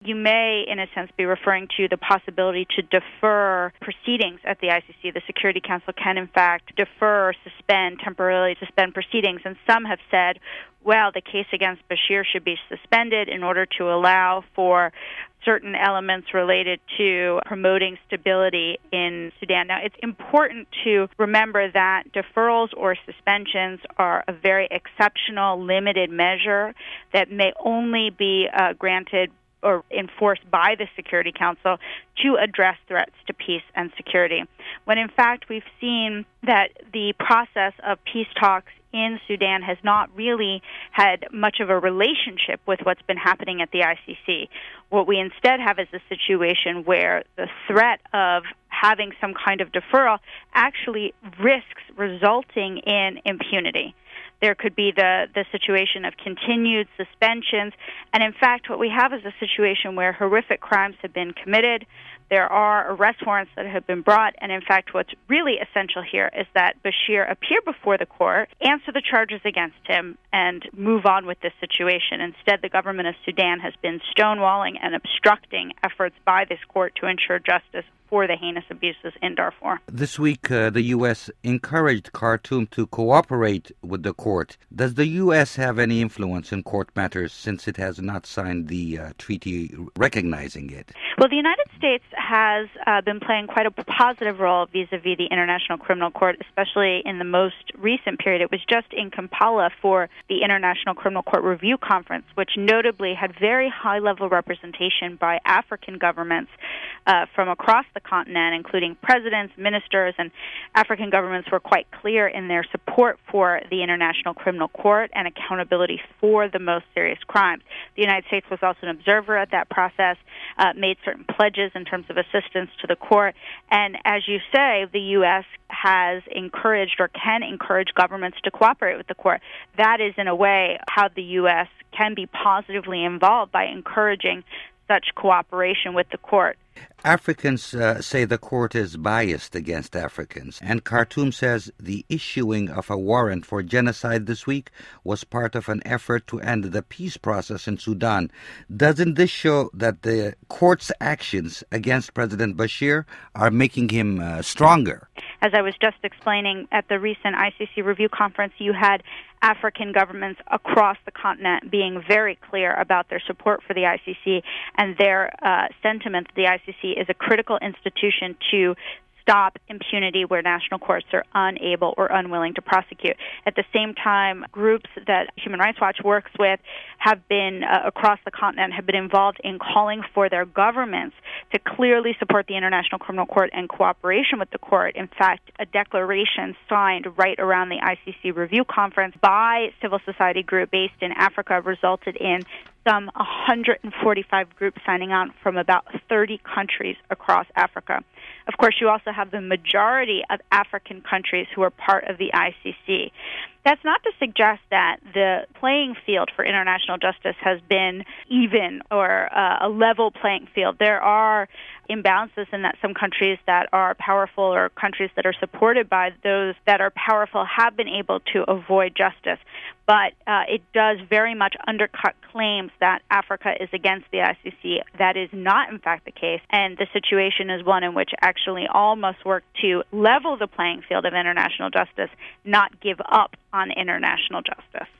you may, in a sense, be referring to the possibility to defer proceedings at the ICC. The Security Council can, in fact, defer or temporarily suspend proceedings. And some have said, well, the case against Bashir should be suspended in order to allow for certain elements related to promoting stability in Sudan. Now, it's important to remember that deferrals or suspensions are a very exceptional, limited measure that may only be granted or enforced by the Security Council to address threats to peace and security. When in fact we've seen that the process of peace talks in Sudan has not really had much of a relationship with what's been happening at the ICC. What we instead have is a situation where the threat of having some kind of deferral actually risks resulting in impunity. There could be the situation of continued suspensions. And in fact, what we have is a situation where horrific crimes have been committed. There are arrest warrants that have been brought. And in fact, what's really essential here is that Bashir appear before the court, answer the charges against him, and move on with this situation. Instead, the government of Sudan has been stonewalling and obstructing efforts by this court to ensure justice for the heinous abuses in Darfur. This week, the U.S. encouraged Khartoum to cooperate with the court. Does the U.S. have any influence in court matters since it has not signed the treaty recognizing it? Well, the United States has been playing quite a positive role vis-a-vis the International Criminal Court, especially in the most recent period. It was just in Kampala for the International Criminal Court Review Conference, which notably had very high-level representation by African governments from across the continent, including presidents, ministers, and African governments were quite clear in their support for the International Criminal Court and accountability for the most serious crimes. The United States was also an observer at that process, made certain pledges in terms of assistance to the court, and as you say, the U.S. has encouraged or can encourage governments to cooperate with the court. That is, in a way, how the U.S. can be positively involved by encouraging such cooperation with the court. Africans say the court is biased against Africans, and Khartoum says the issuing of a warrant for genocide this week was part of an effort to end the peace process in Sudan. Doesn't this show that the court's actions against President Bashir are making him stronger? As I was just explaining at the recent ICC review conference, you had African governments across the continent being very clear about their support for the ICC and their sentiment that the ICC is a critical institution to stop impunity where national courts are unable or unwilling to prosecute. At the same time, groups that Human Rights Watch works with have been, across the continent, have been involved in calling for their governments to clearly support the International Criminal Court and cooperation with the court. In fact, a declaration signed right around the ICC review conference by civil society group based in Africa resulted in some 145 groups signing on from about 30 countries across Africa. Of course, you also have the majority of African countries who are part of the ICC. That's not to suggest that the playing field for international justice has been even or a level playing field. There are imbalances in that some countries that are powerful or countries that are supported by those that are powerful have been able to avoid justice. But it does very much undercut claims that Africa is against the ICC. That is not, in fact, the case. And the situation is one in which actually all must work to level the playing field of international justice, not give up on international justice.